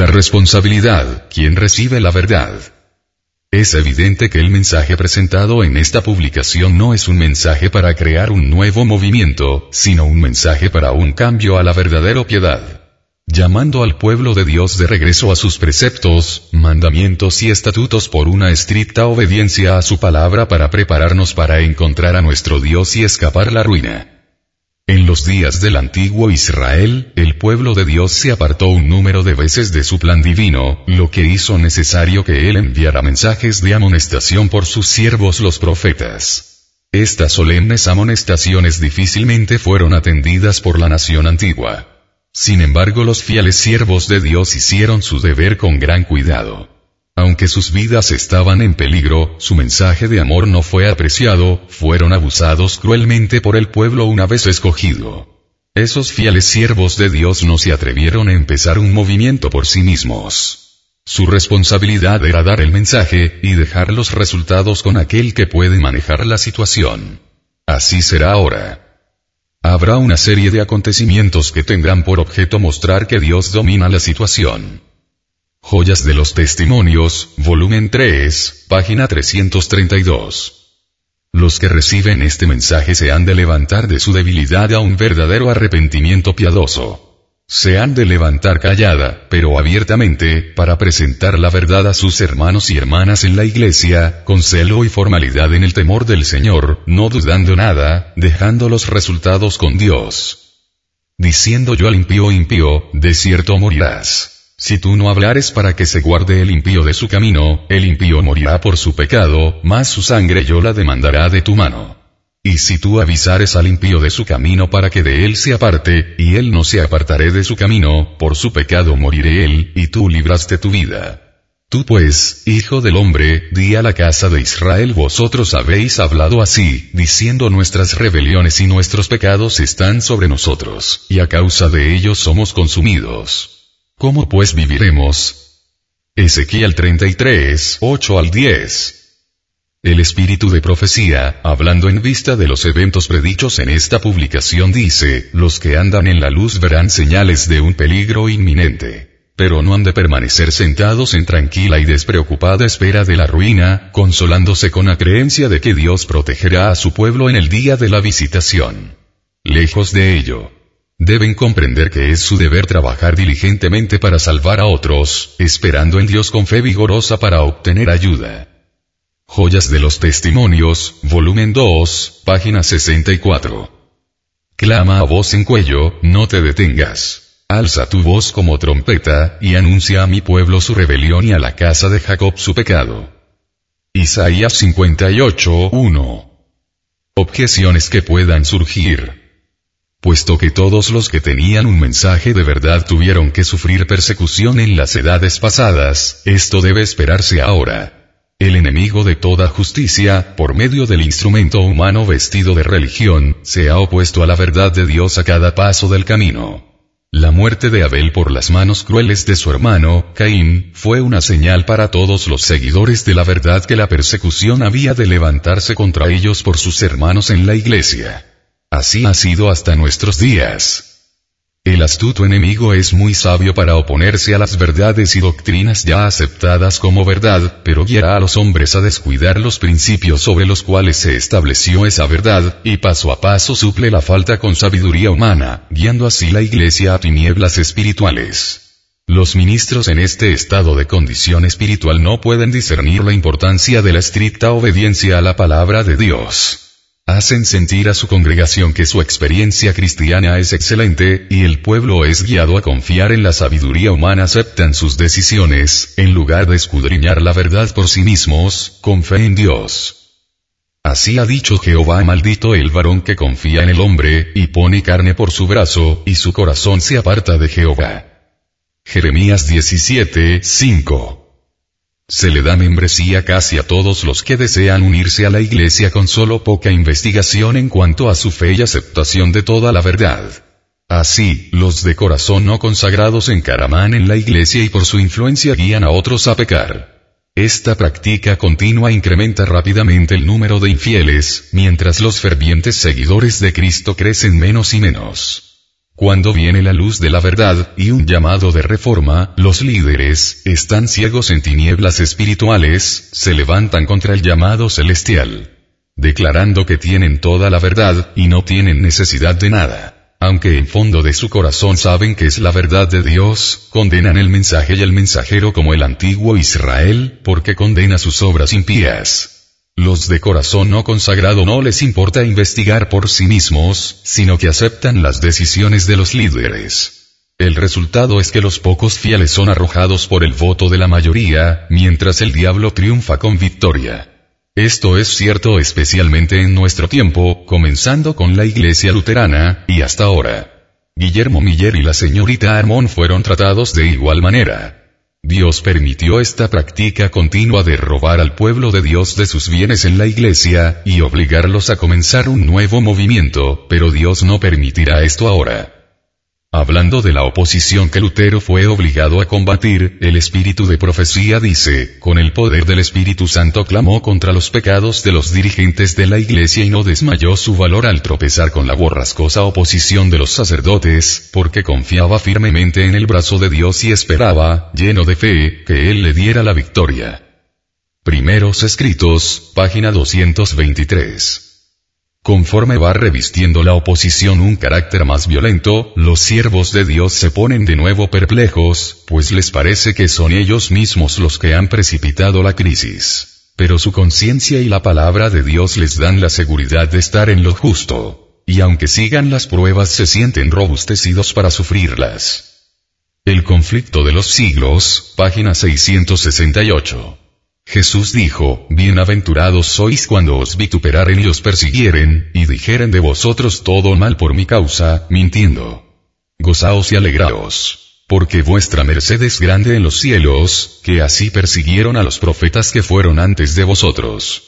La responsabilidad, ¿quién recibe la verdad? Es evidente que el mensaje presentado en esta publicación no es un mensaje para crear un nuevo movimiento, sino un mensaje para un cambio a la verdadera piedad. Llamando al pueblo de Dios de regreso a sus preceptos, mandamientos y estatutos por una estricta obediencia a su palabra para prepararnos para encontrar a nuestro Dios y escapar la ruina. En los días del antiguo Israel, el pueblo de Dios se apartó un número de veces de su plan divino, lo que hizo necesario que Él enviara mensajes de amonestación por sus siervos los profetas. Estas solemnes amonestaciones difícilmente fueron atendidas por la nación antigua. Sin embargo, los fieles siervos de Dios hicieron su deber con gran cuidado. Aunque sus vidas estaban en peligro, su mensaje de amor no fue apreciado, fueron abusados cruelmente por el pueblo una vez escogido. Esos fieles siervos de Dios no se atrevieron a empezar un movimiento por sí mismos. Su responsabilidad era dar el mensaje, y dejar los resultados con aquel que puede manejar la situación. Así será ahora. Habrá una serie de acontecimientos que tendrán por objeto mostrar que Dios domina la situación. Joyas de los Testimonios, volumen 3, página 332. Los que reciben este mensaje se han de levantar de su debilidad a un verdadero arrepentimiento piadoso. Se han de levantar callada, pero abiertamente, para presentar la verdad a sus hermanos y hermanas en la iglesia, con celo y formalidad en el temor del Señor, no dudando nada, dejando los resultados con Dios. Diciendo yo al impío: impío, de cierto morirás. Si tú no hablares para que se guarde el impío de su camino, el impío morirá por su pecado, mas su sangre yo la demandará de tu mano. Y si tú avisares al impío de su camino para que de él se aparte, y él no se apartaré de su camino, por su pecado moriré él, y tú libraste tu vida. Tú pues, hijo del hombre, di a la casa de Israel: vosotros habéis hablado así, diciendo: nuestras rebeliones y nuestros pecados están sobre nosotros, y a causa de ellos somos consumidos. ¿Cómo pues viviremos? Ezequiel 33, 8 al 10. El espíritu de profecía, hablando en vista de los eventos predichos en esta publicación, dice: los que andan en la luz verán señales de un peligro inminente. Pero no han de permanecer sentados en tranquila y despreocupada espera de la ruina, consolándose con la creencia de que Dios protegerá a su pueblo en el día de la visitación. Lejos de ello. Deben comprender que es su deber trabajar diligentemente para salvar a otros, esperando en Dios con fe vigorosa para obtener ayuda. Joyas de los Testimonios, volumen 2, página 64. Clama a voz en cuello, no te detengas. Alza tu voz como trompeta, y anuncia a mi pueblo su rebelión y a la casa de Jacob su pecado. Isaías 58, 1. Objeciones que puedan surgir. Puesto que todos los que tenían un mensaje de verdad tuvieron que sufrir persecución en las edades pasadas, esto debe esperarse ahora. El enemigo de toda justicia, por medio del instrumento humano vestido de religión, se ha opuesto a la verdad de Dios a cada paso del camino. La muerte de Abel por las manos crueles de su hermano, Caín, fue una señal para todos los seguidores de la verdad que la persecución había de levantarse contra ellos por sus hermanos en la iglesia. Así ha sido hasta nuestros días. El astuto enemigo es muy sabio para oponerse a las verdades y doctrinas ya aceptadas como verdad, pero guiará a los hombres a descuidar los principios sobre los cuales se estableció esa verdad, y paso a paso suple la falta con sabiduría humana, guiando así la iglesia a tinieblas espirituales. Los ministros en este estado de condición espiritual no pueden discernir la importancia de la estricta obediencia a la palabra de Dios. Hacen sentir a su congregación que su experiencia cristiana es excelente, y el pueblo es guiado a confiar en la sabiduría humana. Aceptan sus decisiones, en lugar de escudriñar la verdad por sí mismos, con fe en Dios. Así ha dicho Jehová: maldito el varón que confía en el hombre, y pone carne por su brazo, y su corazón se aparta de Jehová. Jeremías 17, 5. Se le da membresía casi a todos los que desean unirse a la iglesia con solo poca investigación en cuanto a su fe y aceptación de toda la verdad. Así, los de corazón no consagrados encaraman en la iglesia y por su influencia guían a otros a pecar. Esta práctica continua incrementa rápidamente el número de infieles, mientras los fervientes seguidores de Cristo crecen menos y menos. Cuando viene la luz de la verdad, y un llamado de reforma, los líderes, están ciegos en tinieblas espirituales, se levantan contra el llamado celestial, declarando que tienen toda la verdad, y no tienen necesidad de nada. Aunque en fondo de su corazón saben que es la verdad de Dios, condenan el mensaje y el mensajero como el antiguo Israel, porque condena sus obras impías. Los de corazón no consagrado no les importa investigar por sí mismos, sino que aceptan las decisiones de los líderes. El resultado es que los pocos fieles son arrojados por el voto de la mayoría, mientras el diablo triunfa con victoria. Esto es cierto especialmente en nuestro tiempo, comenzando con la Iglesia luterana, y hasta ahora. Guillermo Miller y la señorita Armon fueron tratados de igual manera. Dios permitió esta práctica continua de robar al pueblo de Dios de sus bienes en la Iglesia, y obligarlos a comenzar un nuevo movimiento, pero Dios no permitirá esto ahora. Hablando de la oposición que Lutero fue obligado a combatir, el espíritu de profecía dice, con el poder del Espíritu Santo clamó contra los pecados de los dirigentes de la Iglesia y no desmayó su valor al tropezar con la borrascosa oposición de los sacerdotes, porque confiaba firmemente en el brazo de Dios y esperaba, lleno de fe, que Él le diera la victoria. Primeros Escritos, página 223. Conforme va revistiendo la oposición un carácter más violento, los siervos de Dios se ponen de nuevo perplejos, pues les parece que son ellos mismos los que han precipitado la crisis. Pero su conciencia y la palabra de Dios les dan la seguridad de estar en lo justo, y aunque sigan las pruebas se sienten robustecidos para sufrirlas. El conflicto de los siglos, página 668. Jesús dijo, bienaventurados sois cuando os vituperaren y os persiguieren, y dijeren de vosotros todo mal por mi causa, mintiendo. Gozaos y alegraos, porque vuestra merced es grande en los cielos, que así persiguieron a los profetas que fueron antes de vosotros.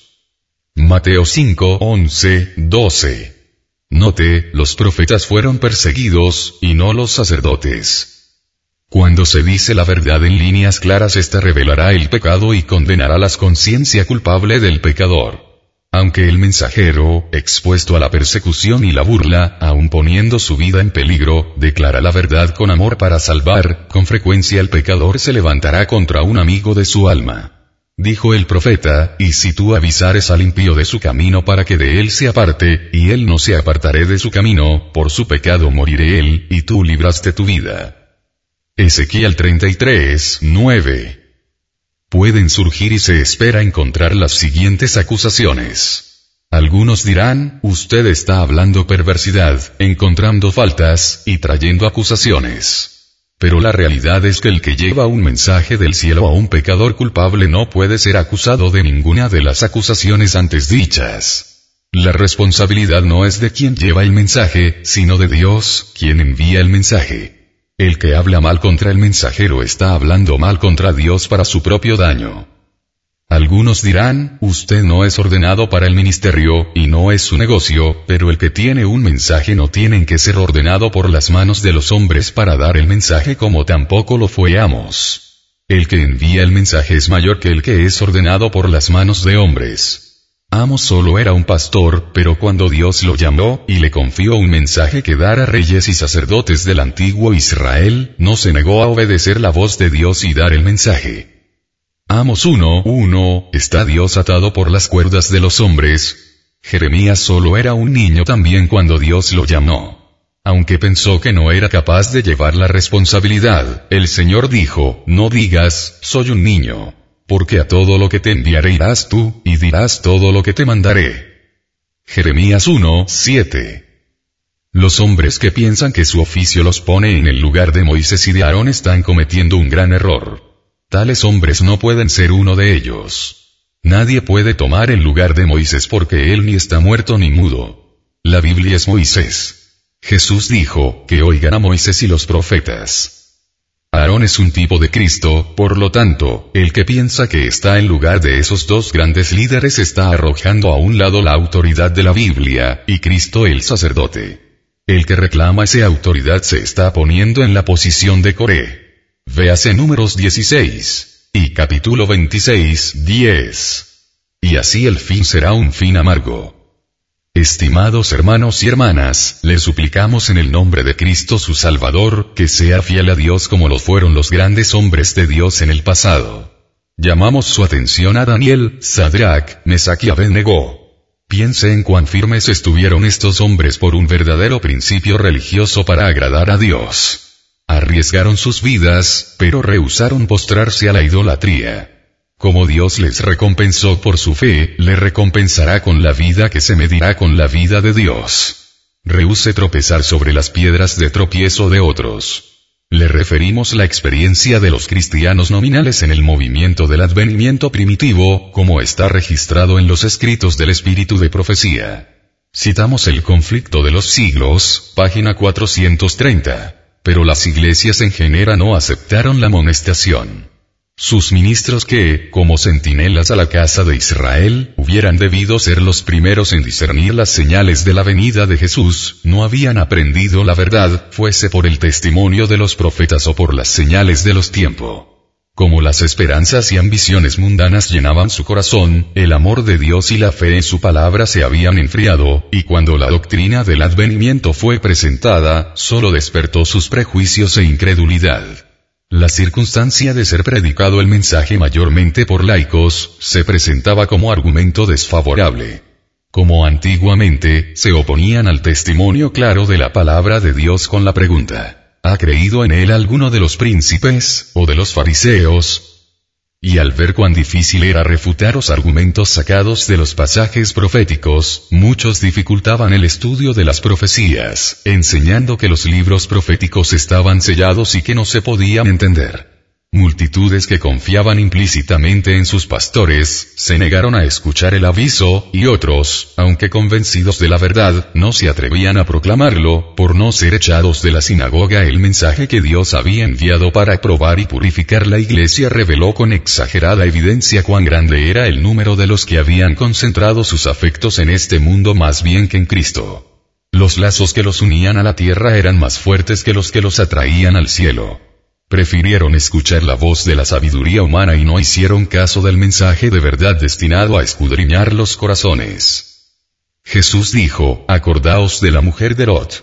Mateo 5, 11, 12. Note, los profetas fueron perseguidos, y no los sacerdotes. Cuando se dice la verdad en líneas claras, ésta revelará el pecado y condenará la conciencia culpable del pecador. Aunque el mensajero, expuesto a la persecución y la burla, aun poniendo su vida en peligro, declara la verdad con amor para salvar, con frecuencia el pecador se levantará contra un amigo de su alma. Dijo el profeta, y si tú avisares al impío de su camino para que de él se aparte, y él no se apartaré de su camino, por su pecado moriré él, y tú libraste tu vida. Ezequiel 33, 9. Pueden surgir y se espera encontrar las siguientes acusaciones. Algunos dirán, usted está hablando perversidad, encontrando faltas, y trayendo acusaciones. Pero la realidad es que el que lleva un mensaje del cielo a un pecador culpable no puede ser acusado de ninguna de las acusaciones antes dichas. La responsabilidad no es de quien lleva el mensaje, sino de Dios, quien envía el mensaje. El que habla mal contra el mensajero está hablando mal contra Dios para su propio daño. Algunos dirán, usted no es ordenado para el ministerio, y no es su negocio, pero el que tiene un mensaje no tiene que ser ordenado por las manos de los hombres para dar el mensaje como tampoco lo fue Amos. El que envía el mensaje es mayor que el que es ordenado por las manos de hombres. Amos solo era un pastor, pero cuando Dios lo llamó, y le confió un mensaje que dar a reyes y sacerdotes del antiguo Israel, no se negó a obedecer la voz de Dios y dar el mensaje. Amos 1:1, está Dios atado por las cuerdas de los hombres. Jeremías solo era un niño también cuando Dios lo llamó. Aunque pensó que no era capaz de llevar la responsabilidad, el Señor dijo, no digas, soy un niño. Porque a todo lo que te enviaré irás tú, y dirás todo lo que te mandaré. Jeremías 1:7. Los hombres que piensan que su oficio los pone en el lugar de Moisés y de Aarón están cometiendo un gran error. Tales hombres no pueden ser uno de ellos. Nadie puede tomar el lugar de Moisés porque él ni está muerto ni mudo. La Biblia es Moisés. Jesús dijo, que oigan a Moisés y los profetas. Aarón es un tipo de Cristo, por lo tanto, el que piensa que está en lugar de esos dos grandes líderes está arrojando a un lado la autoridad de la Biblia, y Cristo el sacerdote. El que reclama esa autoridad se está poniendo en la posición de Coré. Véase Números 16, y capítulo 26, 10. Y así el fin será un fin amargo. Estimados hermanos y hermanas, le suplicamos en el nombre de Cristo su Salvador, que sea fiel a Dios como lo fueron los grandes hombres de Dios en el pasado. Llamamos su atención a Daniel, Sadrach, Mesach y Abed-Negó. Piense en cuán firmes estuvieron estos hombres por un verdadero principio religioso para agradar a Dios. Arriesgaron sus vidas, pero rehusaron postrarse a la idolatría. Como Dios les recompensó por su fe, le recompensará con la vida que se medirá con la vida de Dios. Rehúse tropezar sobre las piedras de tropiezo de otros. Le referimos la experiencia de los cristianos nominales en el movimiento del advenimiento primitivo, como está registrado en los escritos del Espíritu de Profecía. Citamos el conflicto de los siglos, página 430. Pero las iglesias en general no aceptaron la amonestación. Sus ministros que, como centinelas a la casa de Israel, hubieran debido ser los primeros en discernir las señales de la venida de Jesús, no habían aprendido la verdad, fuese por el testimonio de los profetas o por las señales de los tiempos. Como las esperanzas y ambiciones mundanas llenaban su corazón, el amor de Dios y la fe en su palabra se habían enfriado, y cuando la doctrina del advenimiento fue presentada, solo despertó sus prejuicios e incredulidad. La circunstancia de ser predicado el mensaje mayormente por laicos, se presentaba como argumento desfavorable. Como antiguamente, se oponían al testimonio claro de la palabra de Dios con la pregunta: ¿ha creído en él alguno de los príncipes, o de los fariseos? Y al ver cuán difícil era refutar los argumentos sacados de los pasajes proféticos, muchos dificultaban el estudio de las profecías, enseñando que los libros proféticos estaban sellados y que no se podían entender. Multitudes que confiaban implícitamente en sus pastores, se negaron a escuchar el aviso, y otros, aunque convencidos de la verdad, no se atrevían a proclamarlo, por no ser echados de la sinagoga. El mensaje que Dios había enviado para probar y purificar la iglesia reveló con exagerada evidencia cuán grande era el número de los que habían concentrado sus afectos en este mundo más bien que en Cristo. Los lazos que los unían a la tierra eran más fuertes que los atraían al cielo. Prefirieron escuchar la voz de la sabiduría humana y no hicieron caso del mensaje de verdad destinado a escudriñar los corazones. Jesús dijo: acordaos de la mujer de Lot.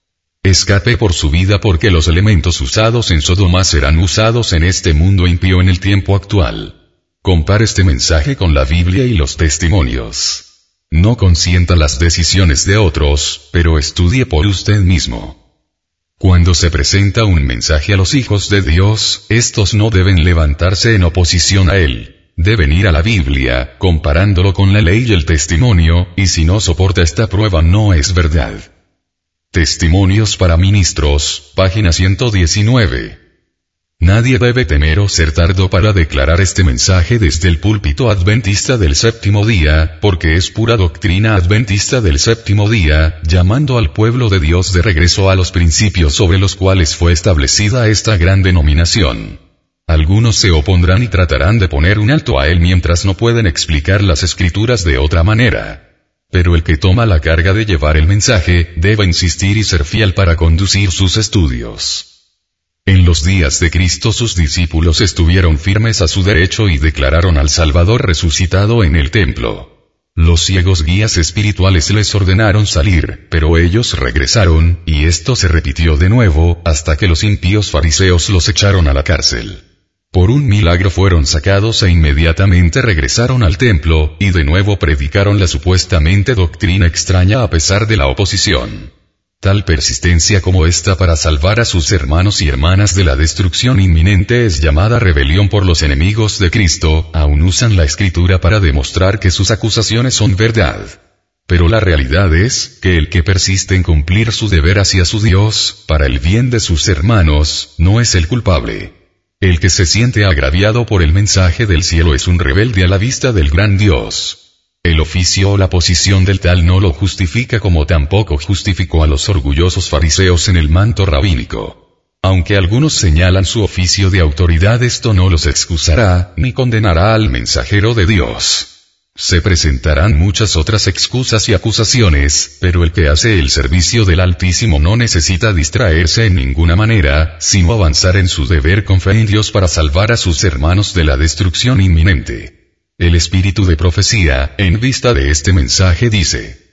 Escape por su vida porque los elementos usados en Sodoma serán usados en este mundo impío en el tiempo actual. Compare este mensaje con la Biblia y los testimonios. No consienta las decisiones de otros, pero estudie por usted mismo. Cuando se presenta un mensaje a los hijos de Dios, estos no deben levantarse en oposición a él. Deben ir a la Biblia, comparándolo con la ley y el testimonio, y si no soporta esta prueba no es verdad. Testimonios para ministros, página 119. Nadie debe temer o ser tardo para declarar este mensaje desde el púlpito adventista del séptimo día, porque es pura doctrina adventista del séptimo día, llamando al pueblo de Dios de regreso a los principios sobre los cuales fue establecida esta gran denominación. Algunos se opondrán y tratarán de poner un alto a él mientras no pueden explicar las escrituras de otra manera. Pero el que toma la carga de llevar el mensaje, debe insistir y ser fiel para conducir sus estudios. En los días de Cristo sus discípulos estuvieron firmes a su derecho y declararon al Salvador resucitado en el templo. Los ciegos guías espirituales les ordenaron salir, pero ellos regresaron, y esto se repitió de nuevo, hasta que los impíos fariseos los echaron a la cárcel. Por un milagro fueron sacados e inmediatamente regresaron al templo, y de nuevo predicaron la supuestamente doctrina extraña a pesar de la oposición. Tal persistencia como esta para salvar a sus hermanos y hermanas de la destrucción inminente es llamada rebelión por los enemigos de Cristo. Aún usan la Escritura para demostrar que sus acusaciones son verdad. Pero la realidad es, que el que persiste en cumplir su deber hacia su Dios, para el bien de sus hermanos, no es el culpable. El que se siente agraviado por el mensaje del cielo es un rebelde a la vista del gran Dios. El oficio o la posición del tal no lo justifica, como tampoco justificó a los orgullosos fariseos en el manto rabínico. Aunque algunos señalan su oficio de autoridad, esto no los excusará, ni condenará al mensajero de Dios. Se presentarán muchas otras excusas y acusaciones, pero el que hace el servicio del Altísimo no necesita distraerse en ninguna manera, sino avanzar en su deber con fe en Dios para salvar a sus hermanos de la destrucción inminente. El Espíritu de Profecía, en vista de este mensaje dice: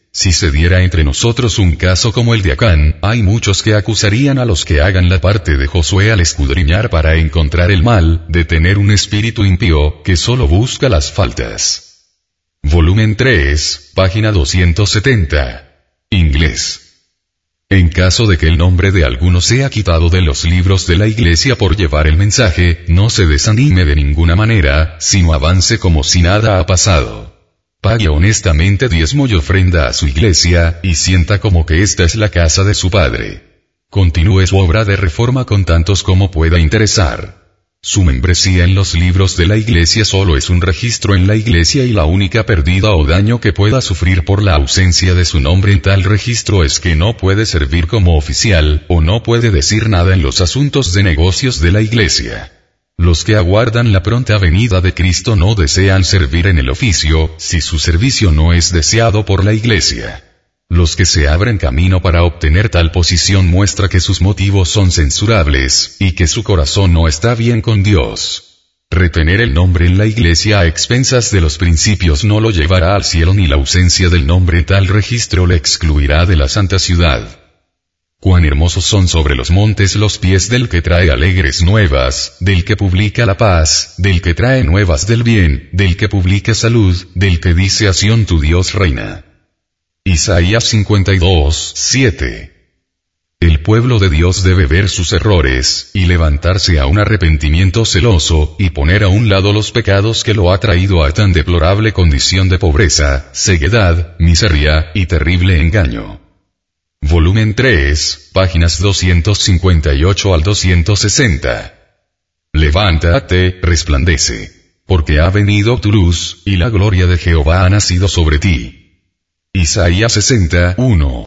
Si se diera entre nosotros un caso como el de Acán, hay muchos que acusarían a los que hagan la parte de Josué al escudriñar para encontrar el mal, de tener un espíritu impío, que solo busca las faltas. Volumen 3, página 270. Inglés. En caso de que el nombre de alguno sea quitado de los libros de la Iglesia por llevar el mensaje, no se desanime de ninguna manera, sino avance como si nada ha pasado. Pague honestamente diezmo y ofrenda a su iglesia, y sienta como que esta es la casa de su Padre. Continúe su obra de reforma con tantos como pueda interesar. Su membresía en los libros de la Iglesia solo es un registro en la Iglesia y la única pérdida o daño que pueda sufrir por la ausencia de su nombre en tal registro es que no puede servir como oficial, o no puede decir nada en los asuntos de negocios de la Iglesia. Los que aguardan la pronta venida de Cristo no desean servir en el oficio, si su servicio no es deseado por la Iglesia. Los que se abren camino para obtener tal posición muestra que sus motivos son censurables, y que su corazón no está bien con Dios. Retener el nombre en la Iglesia a expensas de los principios no lo llevará al cielo ni la ausencia del nombre en tal registro le excluirá de la santa ciudad. Cuán hermosos son sobre los montes los pies del que trae alegres nuevas, del que publica la paz, del que trae nuevas del bien, del que publica salud, del que dice a Sión tu Dios reina. Isaías 52, 7. El pueblo de Dios debe ver sus errores, y levantarse a un arrepentimiento celoso, y poner a un lado los pecados que lo ha traído a tan deplorable condición de pobreza, ceguedad, miseria, y terrible engaño. Volumen 3, páginas 258 al 260. Levántate, resplandece, porque ha venido tu luz, y la gloria de Jehová ha nacido sobre ti. Isaías 60, 1.